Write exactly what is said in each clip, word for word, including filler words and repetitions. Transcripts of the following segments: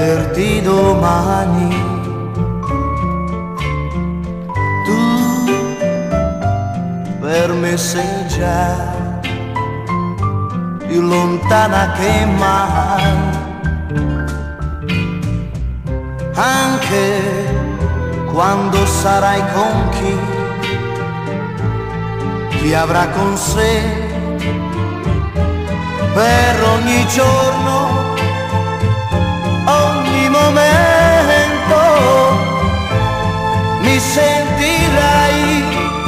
rivederti domani. Tu per me sei già più lontana che mai, anche quando sarai con chi ti avrà con sé. Per ogni giorno, ogni momento mi sentirai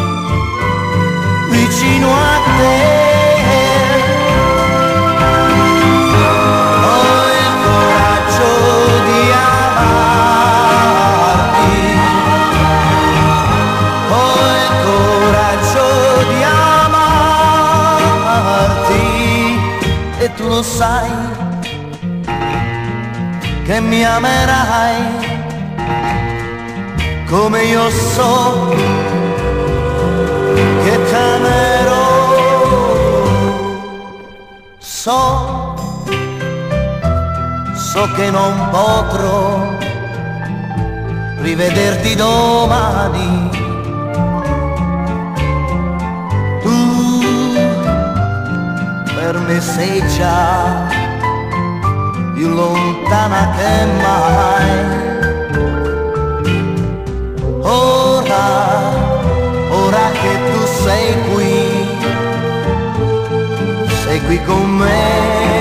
vicino a te. Ho il coraggio di amarti, ho il coraggio di amarti, e tu lo sai che mi amerai come io so che t'amerò. So, so che non potrò rivederti domani. Tu per me sei già più lontana che mai. Ora, ora che tu sei qui, sei qui con me.